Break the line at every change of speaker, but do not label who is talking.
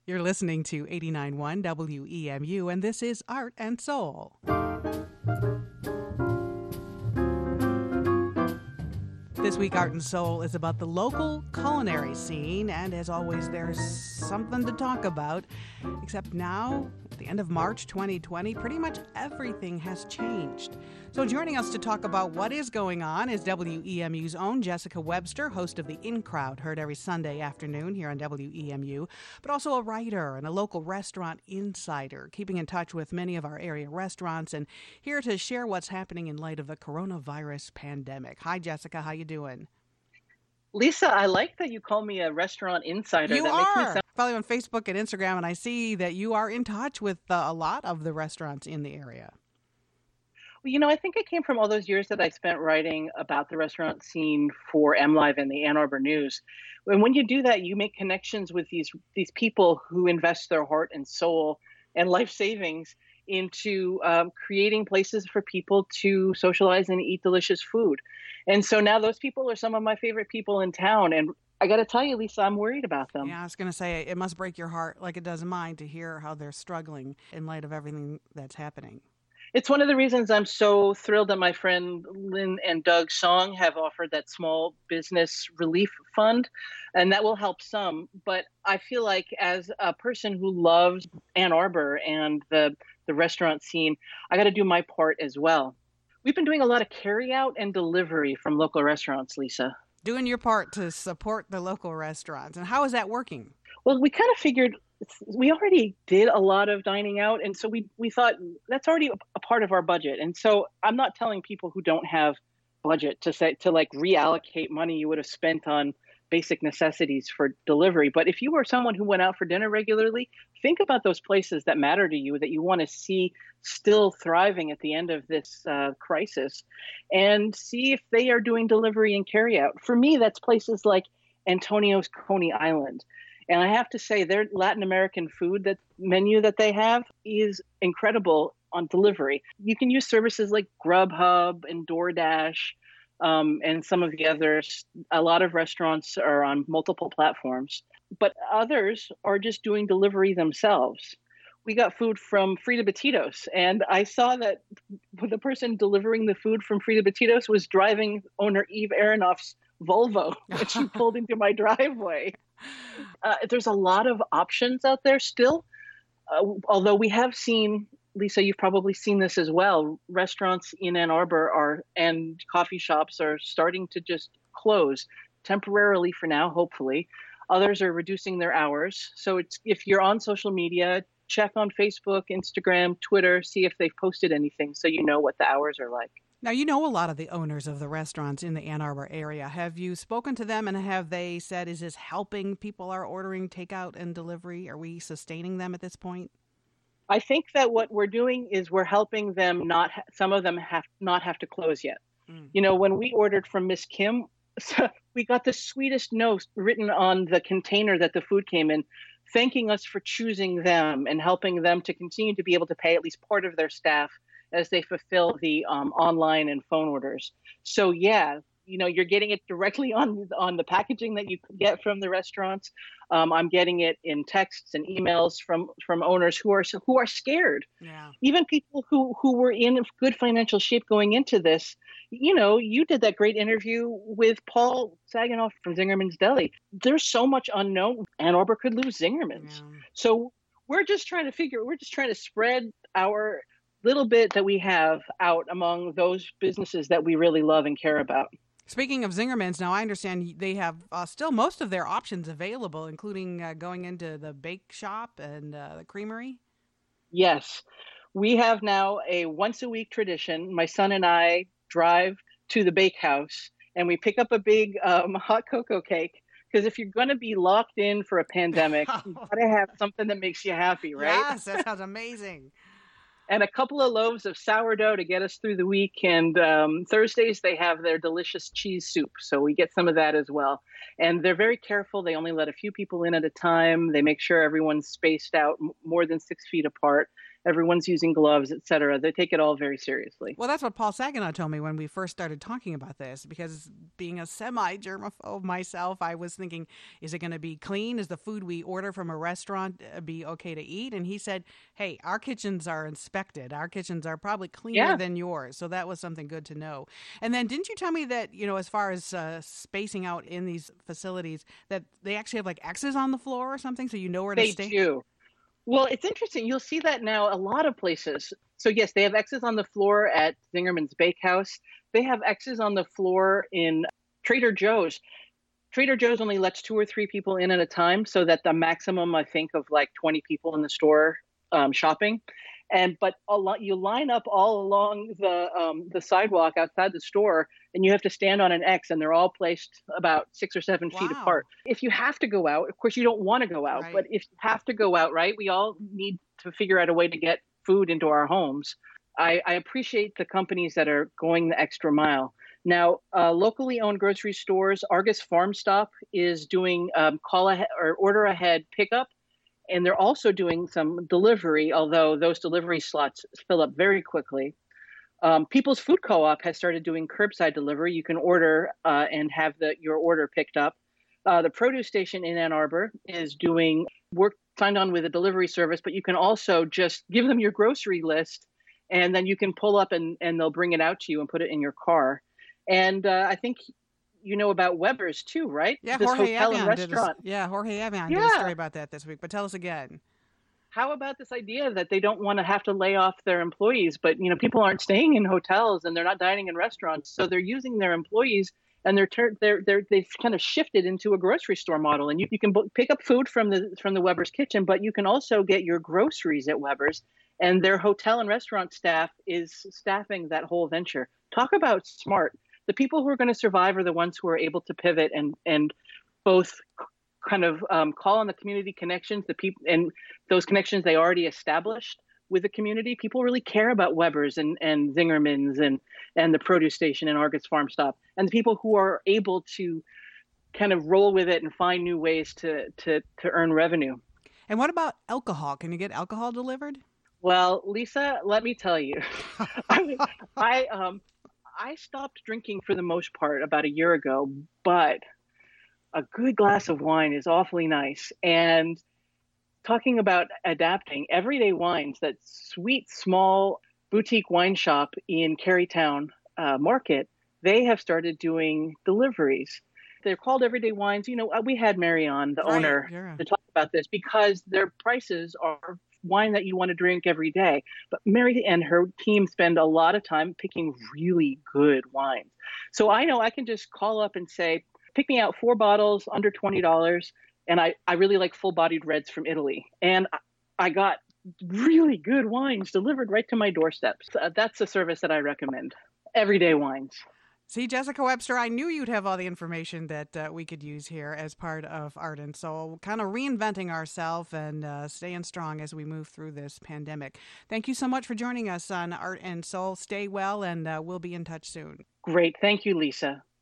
You're listening to 89.1 WEMU, and this is Art and Soul. This week, Art and Soul is about the local culinary scene, and as always, there's something to talk about. Except now, at the end of March 2020, pretty much everything has changed. So joining us to talk about what is going on is WEMU's own Jessica Webster, host of The In Crowd, heard every Sunday afternoon here on WEMU, but also a writer and a local restaurant insider, keeping in touch with many of our area restaurants and here to share what's happening in light of the coronavirus pandemic. Hi, Jessica. How you doing?
Lisa, I like that you call me a restaurant insider.
You
that
are.
Makes me sound...
Follow you on Facebook and Instagram, and I see that you are in touch with a lot of the restaurants in the area.
Well, I think it came from all those years that I spent writing about the restaurant scene for MLive and the Ann Arbor News. And when you do that, you make connections with these people who invest their heart and soul and life savings into creating places for people to socialize and eat delicious food. And so now those people are some of my favorite people in town. And I got to tell you, Lisa, I'm worried about them.
Yeah, I was going to say, it must break your heart like it does mine to hear how they're struggling in light of everything that's happening.
It's one of the reasons I'm so thrilled that my friend Lynn and Doug Song have offered that small business relief fund, and that will help some. But I feel like as a person who loves Ann Arbor and the restaurant scene, I got to do my part as well. We've been doing a lot of carry out and delivery from local restaurants, Lisa.
Doing your part to support the local restaurants. And how is that working?
Well, we kind of figured we already did a lot of dining out. And so we thought that's already a part of our budget. And so I'm not telling people who don't have budget to reallocate money you would have spent on basic necessities for delivery. But if you were someone who went out for dinner regularly, think about those places that matter to you, that you want to see still thriving at the end of this crisis, and see if they are doing delivery and carry out. For me, that's places like Antonio's Coney Island. And I have to say, their Latin American food menu that they have is incredible on delivery. You can use services like Grubhub and DoorDash and some of the others. A lot of restaurants are on multiple platforms, but others are just doing delivery themselves. We got food from Frida Batidos, and I saw that the person delivering the food from Frida Batidos was driving owner Eve Aronoff's Volvo when she pulled into my driveway. There's a lot of options out there still, although we have seen, Lisa, you've probably seen this as well, restaurants in Ann Arbor and coffee shops are starting to just close temporarily for now, hopefully. Others are reducing their hours. So if you're on social media, check on Facebook, Instagram, Twitter, see if they've posted anything so you know what the hours are like.
Now, you know a lot of the owners of the restaurants in the Ann Arbor area. Have you spoken to them, and have they said, is this helping people are ordering takeout and delivery? Are we sustaining them at this point?
I think that what we're doing is we're helping them some of them not have to close yet. When we ordered from Miss Kim, we got the sweetest note written on the container that the food came in, thanking us for choosing them and helping them to continue to be able to pay at least part of their staff as they fulfill the online and phone orders. So yeah, you're getting it directly on the packaging that you get from the restaurants. I'm getting it in texts and emails from owners who are scared.
Yeah.
Even people who were in good financial shape going into this. You did that great interview with Paul Saginaw from Zingerman's Deli. There's so much unknown. Ann Arbor could lose Zingerman's. Yeah. So we're just trying to spread our little bit that we have out among those businesses that we really love and care about.
Speaking of Zingerman's, now I understand they have still most of their options available, including going into the bake shop and the creamery.
Yes, we have now a once-a-week tradition. My son and I drive to the bakehouse and we pick up a big hot cocoa cake. Because if you're going to be locked in for a pandemic, you got to have something that makes you happy, right?
Yes, that sounds amazing.
And a couple of loaves of sourdough to get us through the week. And Thursdays, they have their delicious cheese soup. So we get some of that as well. And they're very careful. They only let a few people in at a time. They make sure everyone's spaced out more than 6 feet apart. Everyone's using gloves, et cetera. They take it all very seriously.
Well, that's what Paul Saginaw told me when we first started talking about this, because being a semi-germaphobe myself, I was thinking, is it going to be clean? Is the food we order from a restaurant be okay to eat? And he said, hey, our kitchens are inspected. Our kitchens are probably cleaner
Yeah,
than yours. So that was something good to know. And then didn't you tell me that, as far as spacing out in these facilities, that they actually have like X's on the floor or something so you know where to
they
stay?
do. Well, it's interesting. You'll see that now a lot of places. So yes, they have X's on the floor at Zingerman's Bakehouse. They have X's on the floor in Trader Joe's. Trader Joe's only lets 2 or 3 people in at a time, so that the maximum, I think, of like 20 people in the store shopping. But a lot, you line up all along the sidewalk outside the store, and you have to stand on an X, and they're all placed about 6 or 7 feet
Wow.
apart. If you have to go out, of course you don't want to go out, but
Right.
if you have to go out, right, we all need to figure out a way to get food into our homes. I appreciate the companies that are going the extra mile. Now, locally owned grocery stores, Argus Farm Stop is doing call ahead or order ahead pickup, and they're also doing some delivery, although those delivery slots fill up very quickly. People's Food Co-op has started doing curbside delivery. You can order and have your order picked up. The produce station in Ann Arbor is doing work signed on with a delivery service, but you can also just give them your grocery list, and then you can pull up and they'll bring it out to you and put it in your car. And I think you know about Weber's too, right?
Yeah,
This
Jorge
hotel and
Avion did a,
restaurant.
yeah, Jorge Avion did a
Yeah.
story about that this week, but tell us again.
How about this idea that they don't want to have to lay off their employees, but people aren't staying in hotels and they're not dining in restaurants, so they're using their employees, and they've kind of shifted into a grocery store model, and you can pick up food from the Weber's kitchen, but you can also get your groceries at Weber's, and their hotel and restaurant staff is staffing that whole venture. Talk about smart. The people who are going to survive are the ones who are able to pivot and both kind of call on the community connections, the people, and those connections they already established with the community. People really care about Weber's and Zingerman's and the produce station and Argus Farm Stop, and the people who are able to kind of roll with it and find new ways to earn revenue.
And what about alcohol? Can you get alcohol delivered?
Well, Lisa, let me tell you, I I stopped drinking for the most part about a year ago, but a good glass of wine is awfully nice. And talking about adapting, Everyday Wines, that sweet small boutique wine shop in Carytown Market, they have started doing deliveries. They're called Everyday Wines. We had Mary on, the
Right.
owner,
Yeah.
to talk about this because their prices are wine that you want to drink every day. But Mary and her team spend a lot of time picking really good wines. So I know I can just call up and say, pick me out 4 bottles under $20. And I really like full bodied reds from Italy. And I got really good wines delivered right to my doorstep. So that's a service that I recommend. Everyday Wines.
See, Jessica Webster, I knew you'd have all the information that we could use here as part of Art and Soul, kind of reinventing ourselves and staying strong as we move through this pandemic. Thank you so much for joining us on Art and Soul. Stay well, and we'll be in touch soon.
Great. Thank you, Lisa.